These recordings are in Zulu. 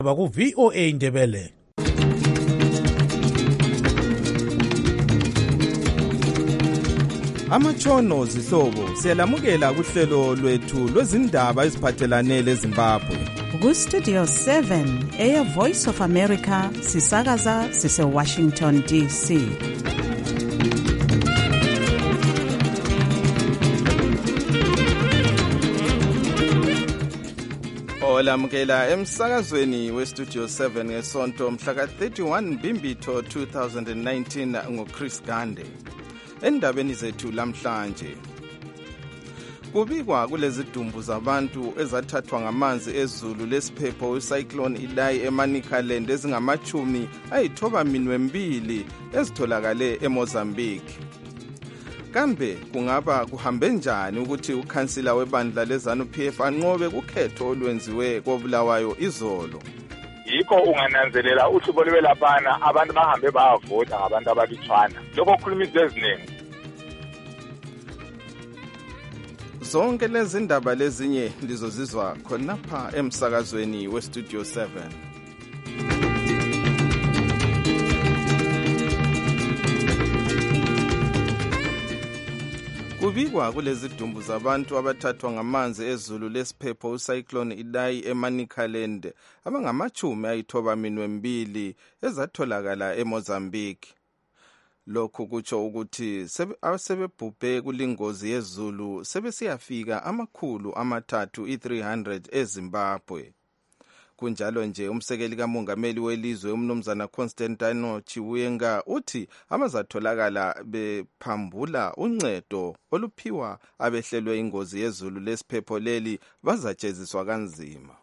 Baku VOA Indebele. Amatshono zihlobo siyalamukela kuhlelo lwethu lwezindaba eziphathelane leZimbabwe. Ku Studio 7 Air Voice of America sisakaza sise Washington DC. Olamukela emsakazweni we Studio 7 ngesonto mhla ka-31 Mbimbitho 2019 ngoChris Gande. Endabeni zethu lamhlanje kubikwa kulezi dumbu zabantu ezathathwa ngamanzi ezulu lesiphepho icyclone Idai eManicaland ezingama-92 ezitholakale eMozambique. Kambe kungaba kuhambe njani ukuthi ukhansila webandla leZANU-PF anqobe kukhetho olwenziwe koBulawayo izolo? Yikho ungananzelela uhlubo lwelaphana abantu bahambe bayavota ngabantu abalutshwana. Lokho kukhuluma izinto eziningi. Zonke lezi ndaba lezinye lizozizwa khonapha emsakazweni we Studio 7. Kubikwa kulezi dumbu zabantu abathathwa ngamanzi ezulu lesiphepho icyclone Idai eManicaland abangama-92 ezatholakala eMozambique. Lokhu kutsho ukuthi sebebhubhe kulingozi yezulu sebesiyafika 300 eZimbabwe. Kunjalo nje umsekeli kamongameli welizwe umnumzana Constantino Chiwenga uthi abazatholakala bephambula uncedo oluphiwa abehlelwe ingozi yezulu lesiphepho leli bazajeziswa kanzima.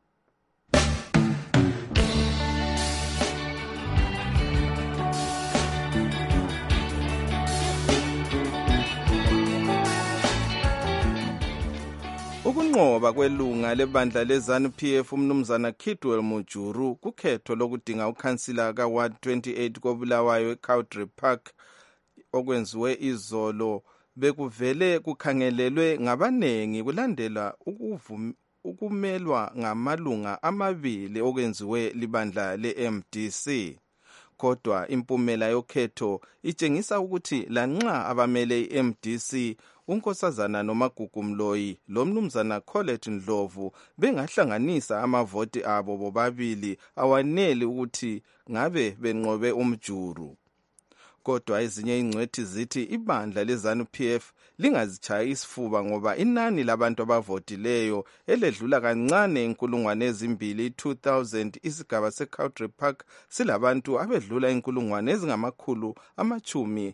Ukunqoba kwelunga lebandla leZANU-PF umnumzana Kidwell Mujuru kukhetho lokudinga ukhansila ka-Ward 28 koBulawayo eCowdray Park okwenziwe izolo bekuvele kukhangelelwe ngabanengi kulandela ukumelwa ngamalunga amabili okwenziwe libandla le-MDC. Kodwa impumela yokhetho itshengisa ukuthi lanxa abamele i-MDC unkosazana noMagugu Mloyi lomnumzana Colette Ndlovu bengahlanganisa amavoti abo bobabili awanele ukuthi ngabe benqobe umjuru. Kodwa ezinye ingcwethi zithi ibandla leZANU-PF lingazichayi isifuba ngoba inani labantu abavotileyo eledlula kancane 2,000 isigaba seCowdray Park silabantu abedlula 23,000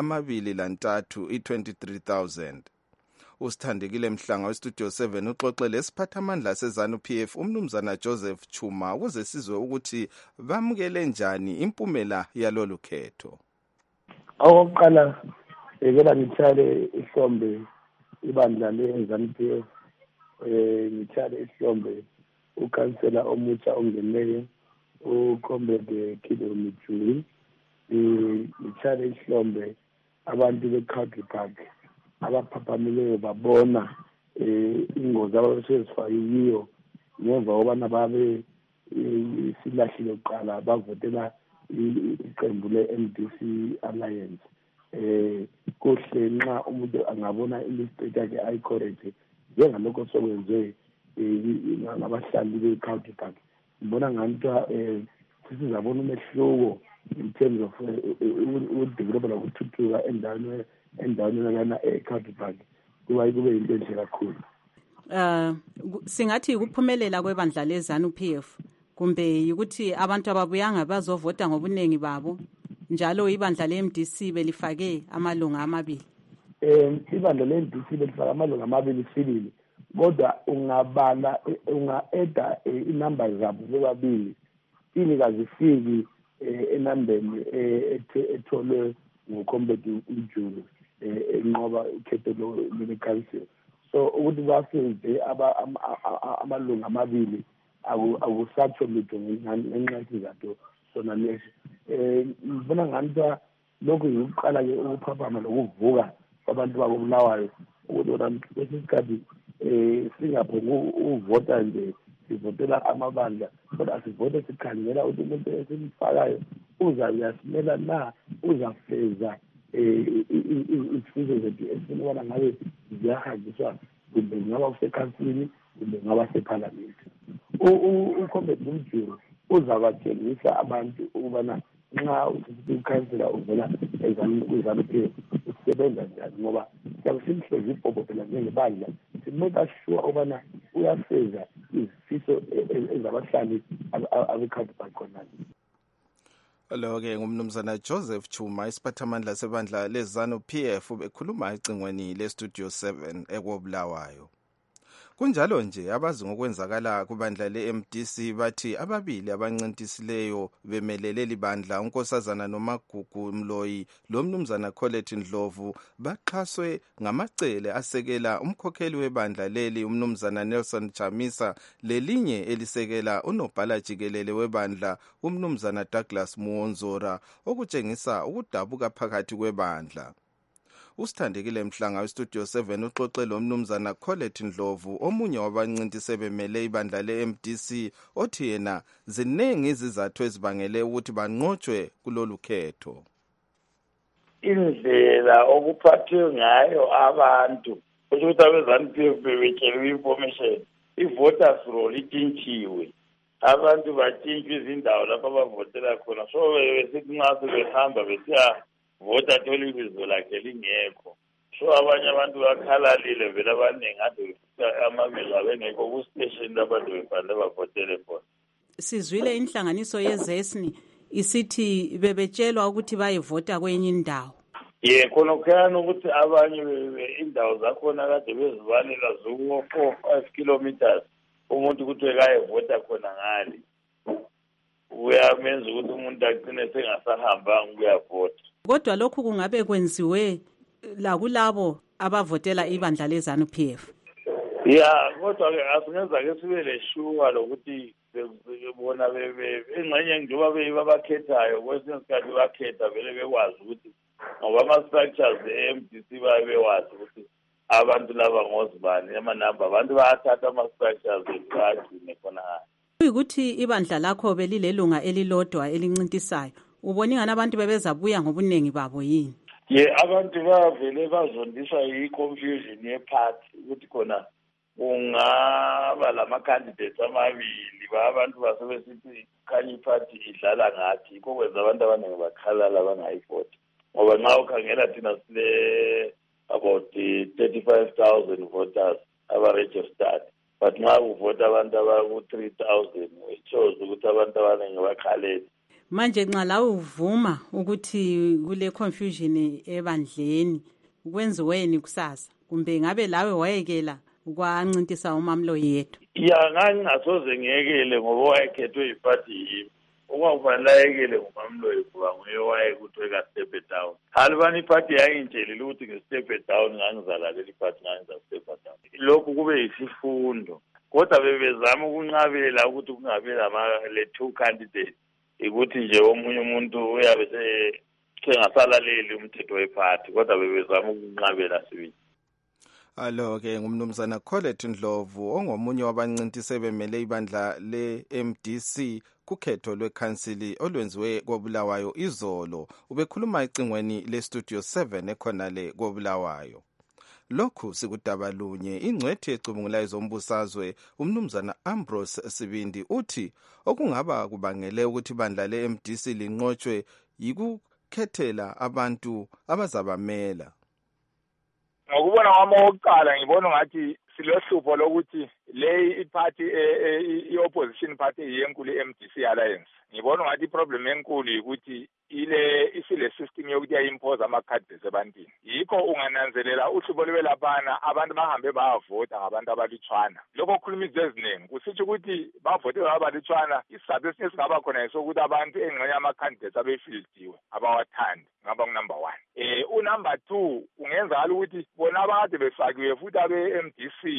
23,000. Usithandekile Mhlanga weStudio 7 uxoxe lesiphathamandla seZANU-PF umnumzana Joseph Chuma ukuze sizwe ukuthi bamukele njani impumela yalolu khetho. Okokuqala ngeke ngithale ihlombe ibandla leZANU-PF, ngithale ihlombe ukhansela omutsha ongeneyo uComrade Kidwell Mujuru, ngithale ihlombe abantu beCowdray Park abaphaphameleyo babona ingozi abasezifayile ngemva kobana babe silahlile kuqala bavotela iqembu le-MDC Alliance. Kuhle nxa umuntu angabona imistake yakhe ayicorrect njengalokho sokwenziwe ngabahlali beCowdray Park. Ngibona ngathi sizabona umehluko in terms of ukudevelopha nokuthuthuka endaweni yana eCowdray Park. Kube yinto enhle kakhulu. Singathi ukuphumelela kwebandla leZANU-PF kumbe ukuthi abantu ababuyanga bazovota ngobunengi babo njalo ibandla le-MDC belifake amalunga amabili. Ibandla le-MDC belifake amalunga amabili sibili, kodwa ungabala unga-eda inamba zabo bobabili ingazifiki enambeni etholwe nguComrade Mujuru enqoba ukhetho lwekhansila. So ukuthi bafike amalunga amabili akusatsho lutho ngenxa yesizathu sona leso. Ngibona ngathi lokhu yikuqala-ke ukuphaphama nokuvuka kwabantu bakoBulawayo ukuthi kwesinye isikhathi singaphongi uvota nje sivotela amabandla kodwa sivote sikhangela ukuthi umuntu esimfakayo uyasimela na, uzafeza izifiso zethu esifuna ubana ngabe ziyahambiswa kumbe ngaba kusekhansini kumbe ngaba sephalamenti. Ucomrade Mjuru uzabatshengisa abantu ukubana nxa ukhansela uvela ezanu-PF usebenza njani, ngoba siyabe simhlezi ibhobho phela njengebandla simeka sure ukubana uyafeza izifiso ezabahlali abekhadi bakhonana. Lo-ke ngumnumzana Joseph Chuma, isiphathamandla sebandla lezanu-PF, bekhuluma ecingweni le-Studio 7 ekobulawayo. Kunjalo nje abazi ngokwenzakala kubandla le-MDC bathi ababili abancintisileyo bemelele libandla unkosazana Nomagugu Mloyi lomnumzana Colette Ndlovu baxhaswe ngamacele asekela umkhokheli webandla leli umnumzana Nelson Chamisa lelinye elisekela unobhala jikelele webandla umnumzana Douglas Muonzora, okutshengisa ukudabuka phakathi kwebandla. Usithandekile Mhlanga weStudio 7 uxoxe lo mnumzana Colette Ndlovu, omunye wabancintise bemele ibandla le-MDC, othi yena ziningi izizathu ezibangele ukuthi banqotshwe kulolu khetho. Indlela okuphathwe ngayo abantu ukuthi abezanu-PF bebetshelwe information, i-voters roll itshintshiwe, abantu batshintshwe izindawo lapho abavotela khona, so besithi nxa sebehamba besiya vota thole ibizo lakhe lingekho, so abanye abantu bakhalalile vele abaningi ade amabizo abengekho kustation abantu befanele bavotele khona. Sizwile inhlanganiso yezesni isithi bebetshelwa ukuthi bayevota kwenye indawo. Khona khona ukuthi abanye indawo zakhona kade bezibalela zuko 4-5 kilometers, umuntu ukuthi ekayevota khona ngali uyamenza ukuthi umuntu agcine sengasahambanga ukuyavota. Kodwa lokhu kungabe kwenziwe la kulabo abavotela ibandla lezanu-PF. Kodwa-ke asingenza-ke sibe leshuwa lokuthi bona engxenye njengoba bebabakhethayo kwesinye isikhathi bakhetha vele bekwazi ukuthi ngoba ama-structures e-MDC baye bewazi ukuthi abantu laba ngozibani, amanamba abantu bayathatha ama-structures bagcine khona. Kuyikuthi ibandla lakho belilelunga elilodwa elincintisayo, ubona ingani abantu bebezabuya ngobuningi babo yini? Abantu bavele bazondiswa yi-confusion ye-party ukuthi khona ungaba lama-candidates amabili, abantu basebesithi khanye i-party idlala ngathi, yikho kwenza abantu abaningi bakhalala bangayivoti. Ngoba nxa ukhangela thina sile about 35,000 voters aba-registered, but nxa uvota abantu abaku-3,000 it-shows ukuthi abantu abaningi bakhalele. Manje nxa lawe uvuma ukuthi kule confusion ebandleni, kwenziweni kusasa? Kumbe ngabe lawe wayekela ukwancintisa uMamloyi yethu? Ngangingasoze ngiyekele ngoba wayekhethwe yiphathi yimi. Ukufanele ayekele uMamloyi kuba nguye wayekuthwe ka-step down. Halibani iphathi yayingitshelile ukuthi nge-step down ngangizalalela iphathi ngangizastep down. Lokhu kube yisifundo. Kodwa bebezama ukunqabela ukuthi kungabe le-two candidates, ukuthi nje omunye umuntu uyabe sengasalaleli umthetho wephathi, kodwa bebezama ukunqabela sibili. Alo-ke ngumnumzana Colette Ndlovu, ongomunye wabancintise bemele ibandla le-MDC kukhetho lwekhansili olwenziwe kobulawayo izolo. Ubekhuluma ecingweni le-Studio 7 ekhonale kobulawayo. Lokhu sikudaba lunye. Ingcwethi ecubungulayo zombusazwe umnumzana Ambrose Sibindi uthi okungaba kubangele ukuthi ibandla le-MDC linqotshwe yikukhethela abantu abazabamela. Ngokubona kwami okokuqala ngibona ngathi silohlupho lokuthi le iphathi i-opposition party yenkulu i-MDC Alliance. Ngibona ngathi iproblem enkulu ukuthi isile system yokuthi yayimpose ama-candidates ebantwini. Yikho ungananzelela uhlubo lwelaphana abantu bahambe bayavota ngabantu abalutshwana. Lokho kukhuluma izinto eziningi kusitsho ukuthi bavote abalutshwana, isizathu esinye singaba khona sokuthi abantu engxenye ama-candidates abefildiwe abawathandi ngaba ngu-number 1. U-number 2 ungenzakala ukuthi bona abade befakiwe futhi abe-MDC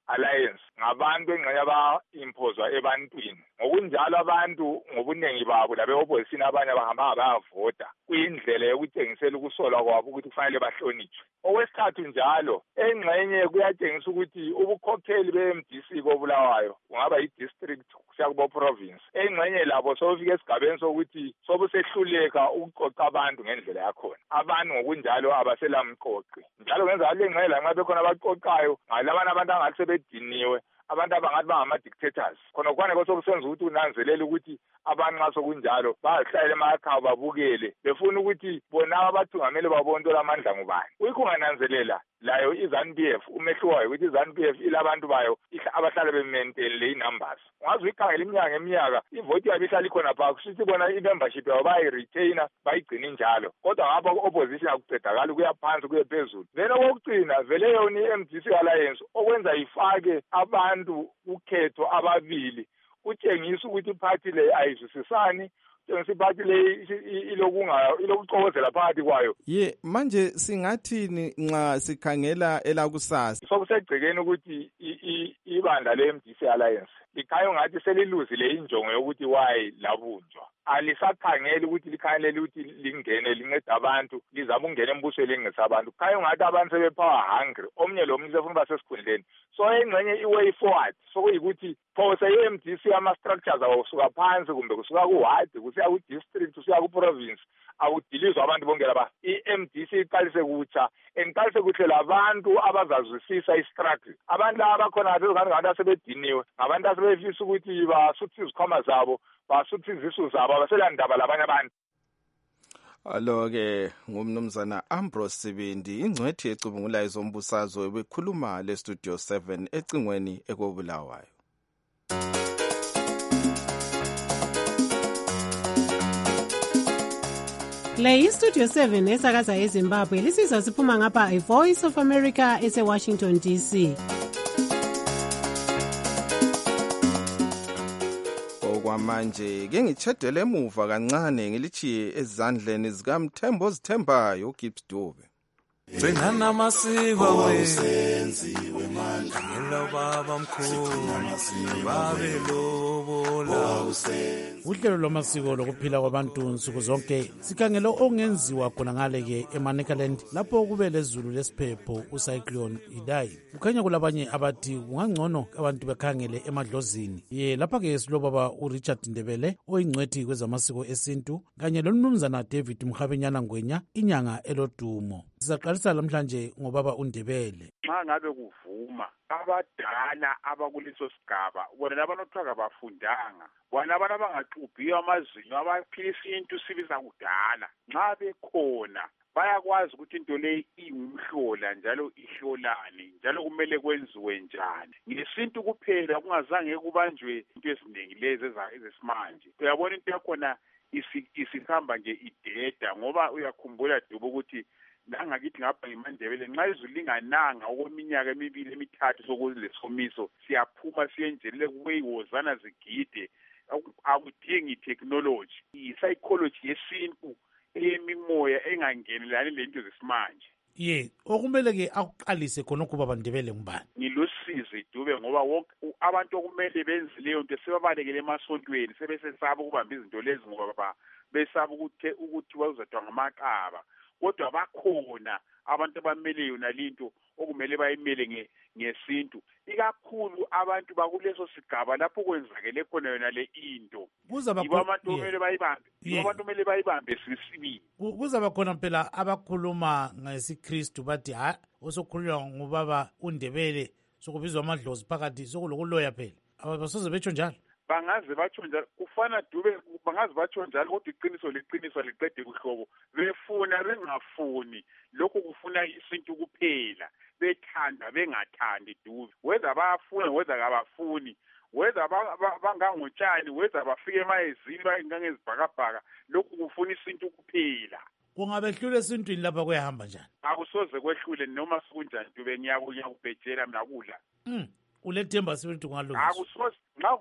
Alliance ngabantu engxenye aba-impozwa ebantwini. Ngokunjalo abantu ngobuningi babo labe-opposition abanye bahamba bayavota. Kuyindlela yokutshengisela ukusolwa kwabo ukuthi kufanele bahlonitshwe. Okwesithathu njalo, engxenye kuyatshengisa ukuthi ubukhokheli be-MDC koBulawayo kungaba yi-district kusiya kubo-province. Engxenye labo sobufika esigabeni sokuthi sobusehluleka ukuqoqa abantu ngendlela yakhona. Abantu ngokunjalo abaselamqoqi. Njalo ngenza le ngxenye lanxa bekhona abaqoqayo ngalabana abantu angathi sebediniwe, abantu abangathi bangama-dictators. Khona kwaneke sokusenza ukuthi unanzelele ukuthi abantu nxa sokunjalo bazihlale emakhaya babukele befuna ukuthi bona abathungameli babone into lamandla ngubani. Uyikho ungananzelela layo i-ZANU-PF umehlukayo ukuthi i-ZANU-PF ilabantu bayo abahlala bementelele i-numbers. Ungaze uyikhangela iminyaka ngeminyaka ivoti yabo ihlala ikhona phaa kushuthi bona i-membership yabo bayi-retainer bayigcina injalo. Kodwa ngapha ku-opposition akucedakali kuya phansi kuye phezulu. Then okokugcina vele yona i-MDC Alliance okwenza ifake abantu ukhetho ababili kutshengisa ukuthi iphathi le ayizwisisani. Siphathi le ilokuxokozela phakathi kwayo. Manje singathini nxa sikhangela elakusasa? Sokusegcekeni ukuthi ibandla le-MDC Alliance likhanya ngathi seliluzile injongo yokuthi wayi labunjwa. Alisakhangeli ukuthi likhangelele ukuthi lingene lincede abantu lizama ukungena embusweni lingisa abantu. Kukhanya ngathi abantu sebepower hungry. Omunye lomunye sefuna basesikhundleni. So engxenye i-way forward sokuyikuthi phose i-MDC ama-structures awo kusuka phansi kumbe kusuka ku-ward kusiya ku-district kusiya ku-province awudilizwa abantu bonke laba. I-MDC iqalise kutsha enqalise kuhle labantu abazazwisisa i-struggle. Abantu laba bakhona ngabantu asebediniwe ngabantu asebefisa ukuthi basuthe izikhwama zabo basuthe izisu zabo abaselandaba labanye abantu. Alo-ke ngumnumzana Ambrose Sibindi ingcwethi ecubungula ezombusazwe bekhuluma le-Studio 7 ecingweni ekoBulawayo. Le iStudio 7 esakaza eZimbabwe lisizwa siphuma ngapha iVoice of America ese-Washington DC. Okwamanje ke ngitshedele emuva kancane ngilichiye ezandleni zikaMthembo Zithembayo uGibbs Dube. Bengana masiko wenziwe manje ngelo baba mkhulu babelobola uhlelo lwamasiko lokuphila kwabantu nsuku zonke sikhangela ongenziwa khona ngale ke eManicaland lapho kube lezulu lesiphepho ucyclone Idai. Kukhanya kulabanye abathi kungangcono abantu bekhangele emadlozini. Lapha ke silobaba uRichard Ndebele oyingcwethi kwezamasiko esintu kanye lomnumzana David Mhabenyana Ngwenya inyanga elodumo. Sizaqalisa namhlanje ngobaba uNdebele. Nxa ngabe kuvuma abadala abakuleso sigaba bona labanothiwa bafundanga bona abantu abangaxubhiyo amazinyo abaphila isintu sibiza kudala nxa bekhona bayakwazi ukuthi into leyi ingumhlola njalo ihlolane njalo kumele kwenziwe njani ngesintu kuphela kungazange kubanjwe into eziningi lezi ezesimanje. Uyabona into yakhona isihamba nje ideda ngoba uyakhumbula Dube ukuthi nangakithi ngapha ngeMandebele nxa izulu lingananga okweminyaka emibili emithathu sokulesomiso siyaphuma siyenjelele kuweyihozana zigide akudingi technology i-psychology yesintu eyemimoya engangenelani lento zesimanje. Okumele ke akuqalise khonokho baba Ndebele ngubani? Ngilosizi Dube ngoba wonke abantu okumele benze leyo nto sebabalekele emasontweni sebesesaba ukubamba izinto lezi ngoba besaba ukuthi bazodwa ngamaqaba. Kodwa bakhona abantu abamele yona linto okumele bayimele ngesintu ikakhulu abantu bakuleso sigaba lapho kwenzakele khona yona le into abantu kumele bayibambe sisibili. Kuzaba khona phela abakhuluma ngesiKristu bathi osokhulunywa ngubaba uNdebele sokubizwa amadlozi phakathi sokulokuloya phela abasoze betsho njalo. Bangaze batsho njalo kufana Dube bangaze batsho njalo kodwa iqiniso liqede kuhlobo befuna bengafuni lokho kufuna isintu kuphela bethanda bengathandi Dube whether bayafuna whether kabafuni whether bangangotshani whether bafike emayezini bayengangezibhakabhaka lokho kufuna isintu kuphela. Kungabehlule esintwini lapha kuyahamba njani? Akusoze kwehlule noma sikunjani Dube ngiyakubhejela mina kudla. Ulethemba sithi kungalungisa. Akusoze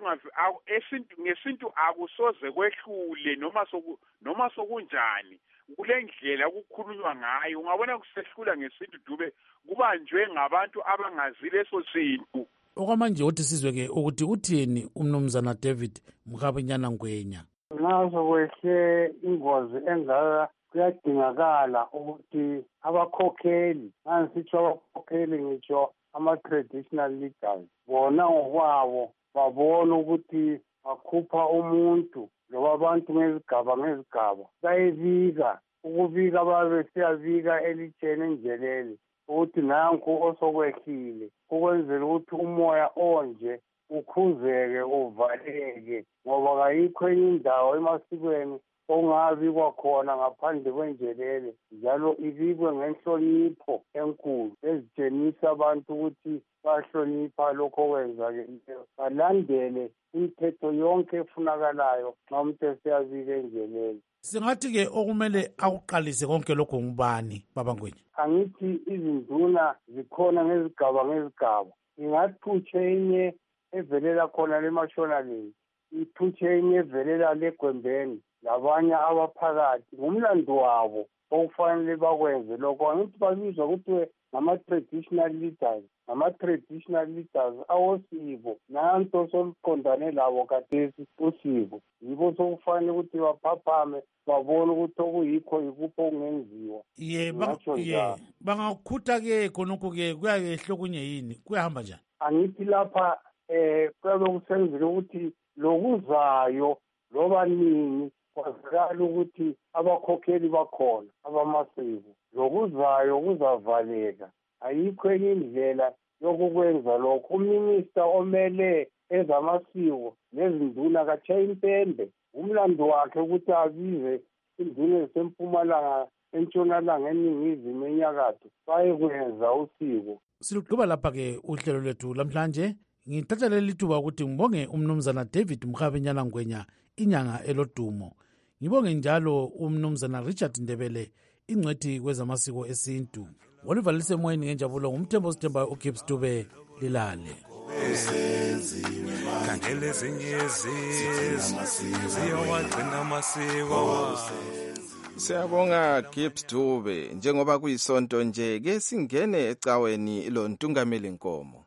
ngesintu akusoze kwehlule noma sokunjani kule ndlela ukukhulunywa ngayo ungabona kusehlula ngesintu Dube kubanjwe ngabantu abangazi leso sintu okwamanje uthi sizwe-ke ukuthi uthini umnumzana David Mukhabinyana Ngwenya. Nxa sokwehle ingozi engaka kuyadingakala ukuthi abakhokheli, nangisitsho abakhokheli ngitsho ama-traditional leaders, bona ngokwabo babona ukuthi bakhupha umuntu loba abantu ngezigaba bayebika, ukubika babe siyabika elitsheni enjeleni ukuthi nanku osokwehlile, ukwenzela ukuthi umoya onje ukhuzeke uvaleke, ngoba kayikho enye indawo emasikweni ongabikwa khona ngaphandle kwenjelele, njalo ibikwe ngenhlonipho enkulu ezitshenisa abantu ukuthi bahlonipha lokho okwenzakeleyo, balandele imithetho yonke efunakalayo nxa umuntu esiyabika enjelele. Singathi-ke okumele akuqalise konke lokho ngubani, Baba Ngwenya? Angithi izinduna zikhona ngezigaba, ingathutshe enye evelela khona lemashonaleni, ithutshe enye evelela legwembeni, labanye abaphakathi ngumlando wabo okufanele bakwenze lokho. Angithi babizwa ukuthi ngama-traditional leaders, ngama-traditional leaders awosiko, nanto soluqondane labo kathesi usiko, yibo sokufanele ukuthi baphaphame babone ukuthi okuyikho yikupho okungenziwa. Bangakhutha-ke khonokho-ke kuyayehla okunye yini, kuyahamba njani? Angithi lapha kuyabe kusenzela ukuthi lokuzayo loba nini kwazakala ukuthi abakhokheli bakhona abamasiko, lokuzayo kuzavaleka. Ayikho enye indlela yokukwenza lokho. Uminista omele ezamasiko nezinduna katshaye impembe, umlando wakhe ukuthi abize induna ezisempumalanga, entshonalanga, eningizimu, enyakatho bayekwenza usiko. Silugqiba lapha-ke uhlelo lwethu lamhlanje. Ngithatha leli thuba ukuthi ngibonge umnumzana David Mukhabinyana Ngwenya, inyanga elodumo. Ngibonge njalo umnumzana Richard Ndebele, ingcwethi kwezamasiko esintu. Olivalise moyeni ngenjabulo ngumthembo sithembayo uGibbs Dube. Lilale. Kangele zinyezi ziyawagcina amasiko. Siyabonga Gibbs Dube. Njengoba kuyisonto nje, ke singene ecaweni lo Ntungameli Nkomo.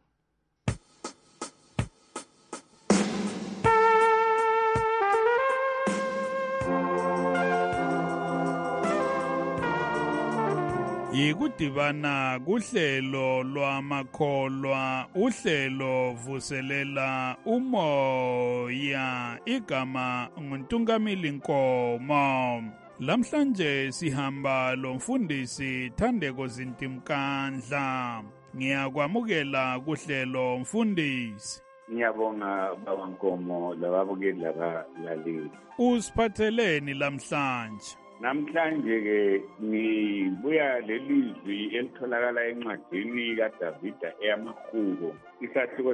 Yikudibana kuhlelo lwamakholwa, uhlelo vuselela umoya, igama nguNtungameli Nkomo. Lamhlanje sihamba lomfundisi Thandeko Zintimkandla. Ngiyakwamukela kuhlelo mfundisi. Ngiyabonga Baba Nkomo lababukeli labalaleli. Usiphatheleni lamhlanje? Namhlanje ke ngibuya lelizwi elitholakala encwadini kaDavida eyamahubo, isahluko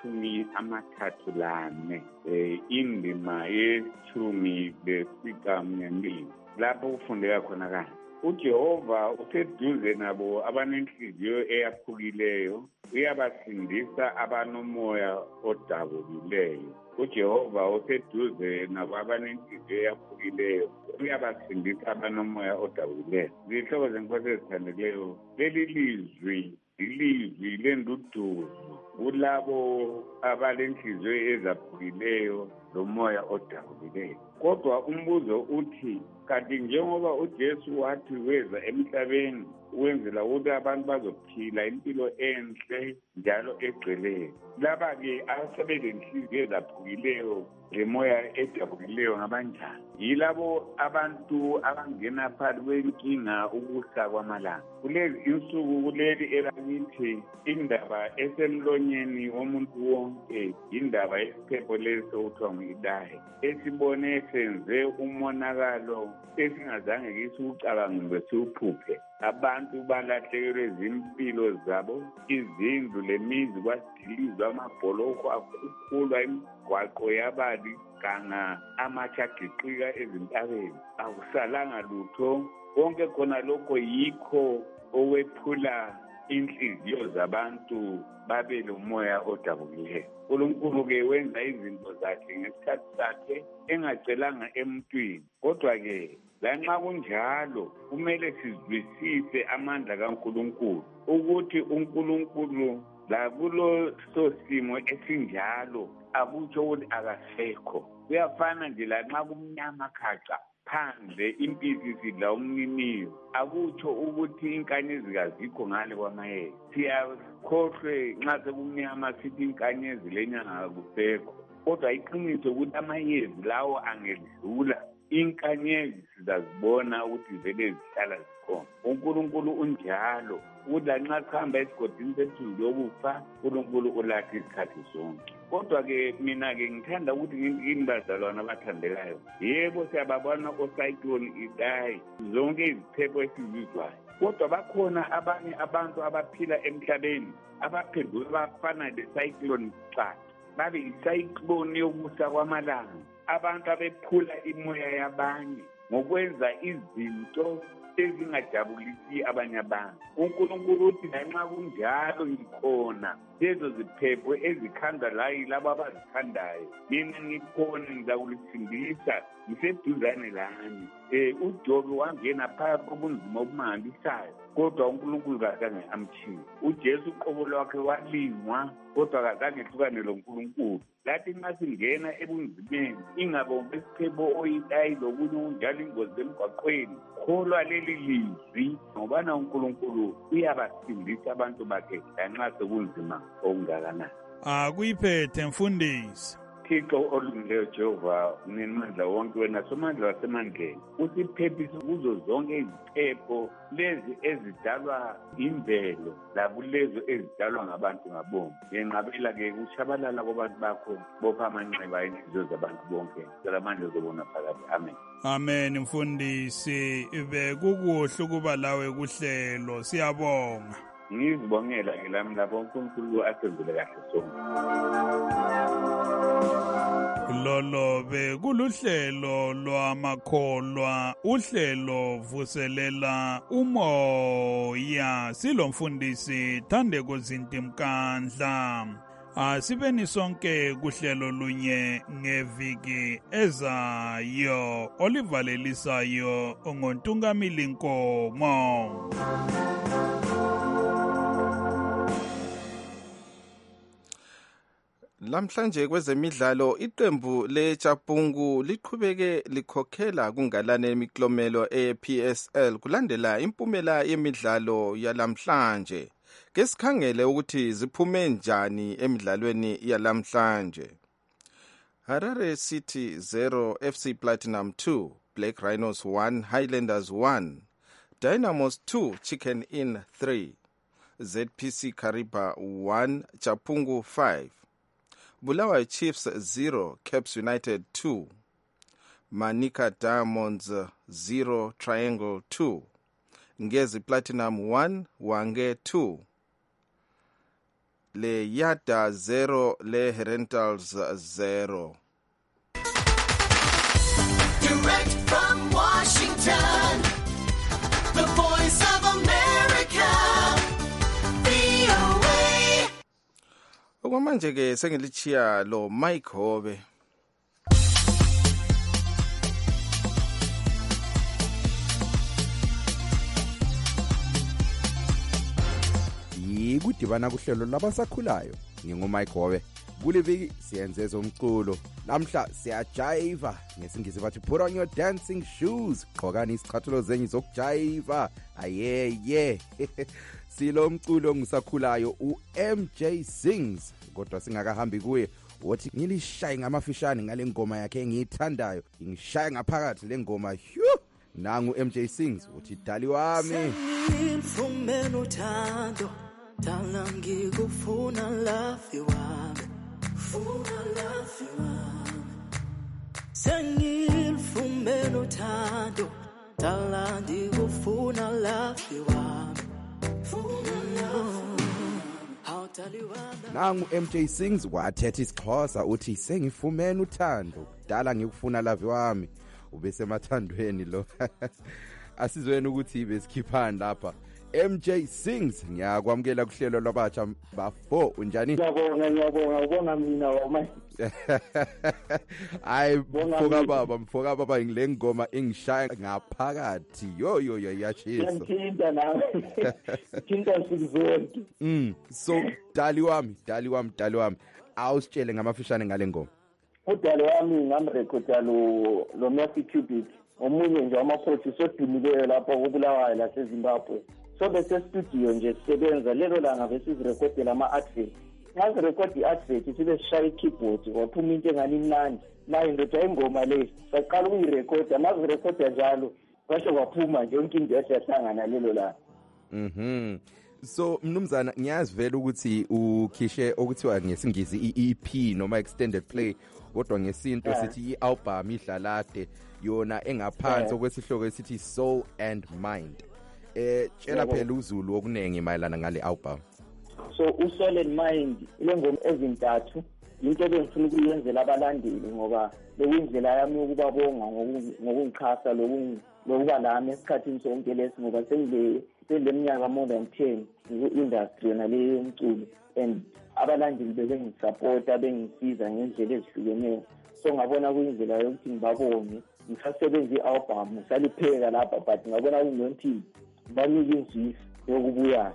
sama-34, indima ye-12, lapho kufundeka khona kanje: uJehova useduze nabo abanenhliziyo eyaphukileyo, uyabasindisa abanomoya odabukileyo. uJehova useduze nabo abanenhliziyo eyaphukileyo, uyabasindisa abanomoya odabukileyo. Zihlobo zenkosi ezithandileyo, leli lizwi ilizwi lenduduzo kulabo abalenhliziyo ezaphukileyo lomoya odabukileyo. Kodwa umbuzo uthi, kanti njengoba uJesu wathi weza emhlabeni wenzela ukuthi abantu bazophila impilo enhle njalo egcweleyo, laba-ke asebelenhliziyo ezaphukileyo lemoya edabukileyo ngabanjani? Yilabo abantu abangena phakathi kwenkinga ukusa kwamalanga. Kulezi insuku kuleli elakithi, indaba esemlonyeni womuntu wonke indaba yesiphepho lesi okuthiwa ngu-Idahe, esibone senze umonakalo esingazange kisiwucabange siwuphuphe. Abantu balahlekelwe zimpilo zabo, izindlu lemizi kwadilizwa, amabholoko akhukhulwa, imigwaqo yabali kanga amatshe agiqika ezintabeni, akusalanga lutho. Konke khona lokho yikho owephula inhliziyo zabantu babe lomoya odabukileyo. uNkulunkulu-ke wenza izinto zakhe ngesikhathi sakhe engacelanga emntwini. Kodwa-ke lanxa kunjalo kumele sizwisise amandla kaNkulunkulu, ukuthi uNkulunkulu la kulo simo esinjalo akutsho ukuthi akasekho. Kuyafana nje la nxa kumnyama khaca phandle impisi sidla umniniyo, akutsho ukuthi inkanyezi kazikho ngale kwamayezi. Siyakhohlwe nxa sekumnyama sithi inkanyezi lenyanga akusekho, kodwa iqiniso ukuthi amayezi lawo angedlula inkanyezi sizazibona ukuthi vele zihlala zikhona. uNkulunkulu unjalo ukuthi lanxa sihamba esigodini sethu yokufa uNkulunkulu ulathi isikhathi zonke. Kodwa-ke mina-ke ngithanda ukuthi ngini bazalwane abathandekayo, yebo siyababona ocyclone Idai zonke iziphepho esizizwayo, kodwa bakhona abanye abantu abaphila emhlabeni abaphenduka bafana le-cyclone Cata, babe i-cyclone yokusa kwamalanga. Abantu abephula imoya yabanye ngokwenza izinto ezingajabulisi abanye abantu. uNkulunkulu uthi lanxa kunjalo ngikhona, lezo ziphepho ezikhanda la yilabo abazithandayo, mina ngikhona ngizakulisindisa, ngiseduzane lani. uJobe wangena phakathi kobunzima obumangaalisayo, kodwa uNkulunkulu kazange amthiye. uJesu uqobo lwakhe walingwa, kodwa kazange ehlukane loNkulunkulu. Lathi nxa singena ebunzimeni, ingabombe isiphepho oyidayi lokunye kunjalo ingozi emgwaqweni, kholwa leli lizwi ngobana uNkulunkulu uyabasindisa abantu bakhe lanxa sekunzima okungakanani. Akuyiphethe mfundisi. Thixo olungileyo Jehova uNenimandla wonke, wena somandla wasemandleni, usiphephise kuzo zonke iziphepho lezi ezidalwa imvelo lakulezo ezidalwa ngabantu ngabomu. Ngenqabela-ke kushabalala kwabantu bakho, bopha amanxeba enhliziyo zabantu bonke, salamandla zobona phakathi. Amen. Amen mfundisi, bekukuhle ukuba lawe kuhlelo, siyabonga. Ngizibongela ngelami lapho uNkulunkulu asenzele kahle sonke. Lolo bekuluhlelo lwamakholwa, uhlelo vuselela umoya. Silomfundisi Thandeko Zintimkandla. Asibeni sonke kuhlelo lunye ngeviki ezayo olivalelisayo ngoNtungamili Nkomo. Lamhlanje kwezemidlalo iqembu leChapungu liqhubeke likhokhela kungalane imiklomelo ePSL kulandela impumela yemidlalo yalamhlanje. Kesikhangele ukuthi ziphume njani emidlalweni yalamhlanje. Harare City 0, FC Platinum 2, Black Rhinos 1, Highlanders 1, Dynamos 2, Chicken Inn 3, ZPC Kariba 1, Chapungu 5. Bulawayo Chiefs 0, Caps United 2, Manika Diamonds 0, Triangle 2, Ngezi Platinum 1, Wange 2, Le Yada 0, Le Rentals 0. Direct from Washington, the Voice of America, VOA. Okwamanje ke sengilichiya lo Mike Hobe. Yikudibana kuhlelo labasakhulayo. NginguMike Hobe. Kule viki siyenze zomculo. Namhla siyajiva ngesingisi bathi put on your dancing shoes. Qhokani isicathulo zenyu zokujiva. Ayeye. Silo mculo ngisakhulayo uMJ Sings, kodwa singakahambi kuye wothi ngilishaye ngamafishane ngale ngoma yakhe engiyithandayo, ngishaye ngaphakathi le ngoma. Nangu MJ Sings uthi dali wami Sengifumene uthando, dala ngikufuna love wami, funa love wami. Sengifumene uthando, dala ngikufuna love wami, funa love. Nangu MJ Sings wathetha isiXhosa uthi sengifumene uthando, dala ngikufuna love wami. Ube semathandweni lo. Asizweni ukuthi besikhiphani lapha MJ Sings, ngiyakwamukela kuhlelo lwabatsha ba4 unjani? Ngiyabonga ubona mina wama. Hayi mfoka baba ngile ngoma ingishaya ngaphakathi. Yo yashisa. Ngiyathinta nawe. Thinta sikuzonke. So dali wami. Awusitshele ngamafishane ngale ngoma. Udali wami ngamrekhoda lo Mercy Cubic. Omunye nje amaproducer odumileyo lapha kubulawayo la eZimbabwe. So bese studio nje sisebenza lelo langa bese sirecordela ama-advert. Nxa sirecord i-advert sibe sishaya i-keyboard waphuma into engani imnandi. Nayo ndoda ingoma le saqala ukuyirekhoda mazirekhoda njalo kwasho kwaphuma nje yonke into yahlangana lelo langa. So mnumzana ngiyazi vele ukuthi ukhishe okuthiwa ngesingisi i-EP noma extended play kodwa ngesinto sithi i-album idlalade yona engaphansi okwesihloko esithi Soul and Mind. Tshela phela uZulu okunengi mayelana ngale album. So uSoul and Mind ile ngoma ezintathu into ebengifuna ukuyenzela abalandeli ngoba bekuyindlela yami ukubabonga ngokungikhasa lokuba lami esikhathini sonke lesi ngoba sengileminyaka more than 10 ku-industry yona leyo yomculo and abalandeli bebengisupporta bengisiza ngendlela ezihlukeneyo. So ngabona kuyindlela yokuthi ngibabonge ngisasebenza i-album ngisalipheka lapha but ngabona kungiyonthi banike inzwisi yokubuyayo.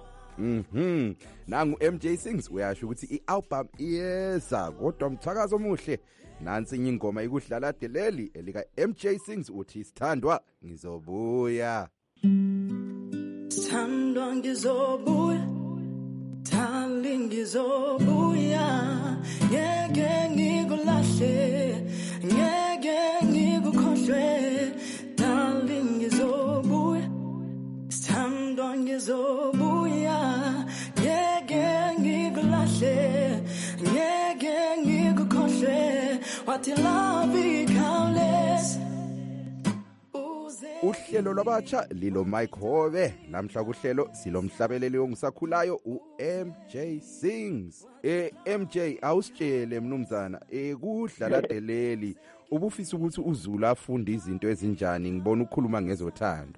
Nangu MJ Sings uyasho ukuthi i-album iyeza kodwa umthakazo omuhle nansi ingoma ikudlala deleli elika MJ Sings uthi sithandwa ngizobuya. Sithandwa ngizobuya, darling ngizobuya, ngeke ngikulahle, ngeke ngikukhohlwe, darling ngizobuya, sithandwa ngizobuya, ngeke ngikulahle, ngeke ngikukhohlwe, wathi love countless. Uhlelo lwabatsha lilo Mike Hove namhla kuhlelo silomhlabeleli ongisakhulayo uMJ Sings. MJ awusitshele mnumzana kudlala deleli ubufisa ukuthi uZulu afunde izinto ezinjani ngibona ukukhuluma ngezothando.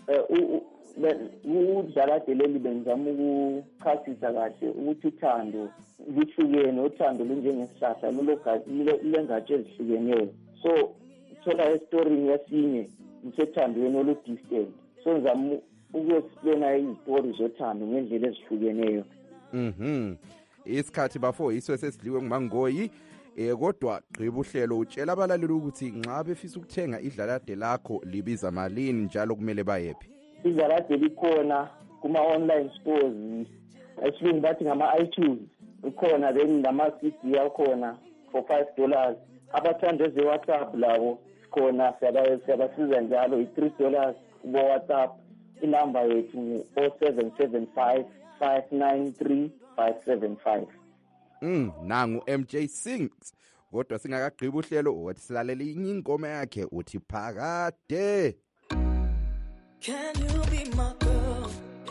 Udlala deleli benzama ukuchasisa kahle ukuthi uthando luhlukene uthando lunjengesihlahla lulengatshe ezihlukeneyo. So thola story yasinye msethandweni oludistant. So ngizama ukuexplaina izitori zothando ngendlela ezihlukeneyo. Isikhathi bafo iswe sesidliwe ngumangoyi kodwa gqiba uhlelo utshela abalaleli ukuthi nxa befisa ukuthenga idlalade lakho libiza malini njalo kumele bayephi. Idlalade likhona kuma-online stores actually bathi ngama-iTunes ukhona then ngama-CD akhona for $5. Abathanda eze-WhatsApp labo khona siyabasiza njalo $3 ku-WhatsApp. Inamba yethu 0775 593 575. Nangu MJ Sings kodwa singakagqiba uhlelo wathi silalele inye ingoma yakhe uthi phakade. Can you be my girl?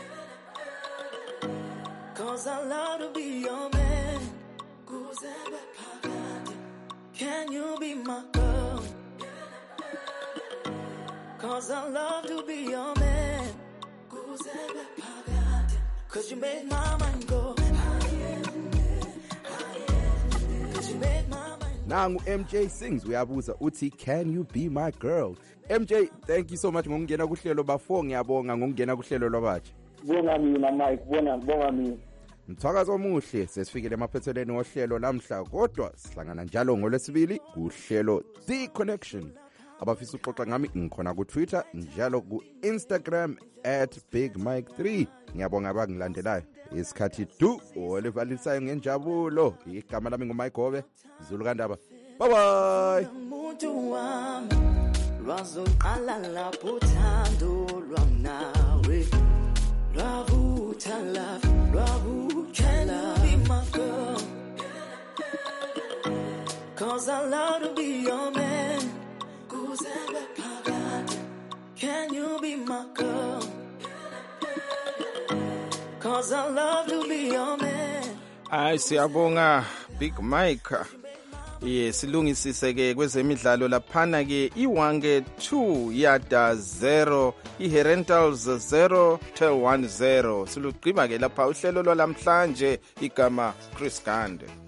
'Cause I love to be your man. Can you be my girl? 'Cause I love to be your man. 'Cause you make my mind go. 'Cause you make my mind. Nangu MJ Sings uyabuza uthi can you be my girl? MJ, thank you so much ngokungena kuhlelo bafo ngiyabonga ngokungena kuhlelo lwabatsha. Bonga mina Mike, bonga mina. Mthakazo omuhle sesifikile emaphethelweni ohlelo namhla kodwa sihlangana njalo ngolwesibili kuhlelo The Connection. Abafisa uxoxa ngami ngikhona ku Twitter njalo ku Instagram @BigMike3. Ngiyabonga abangilandelayo. Isikhathi olivalisayo ngenjabulo. Igama lami nguMike Hove, Zulu kaNdaba. Bye bye. Lwazoqala lapho uthando lwamnawe lwavutha can you be my girl? 'Cause I love to be your man. Can you be my girl? 'Cause I love to be your man. Siyabonga Big Mike silungisise ke kwezemidlalo laphana ke iwange 2 yada 0 iherentals 0 tel 1-0 silugqiba ke lapha uhlelo lwalamhlanje igama Chris Gande.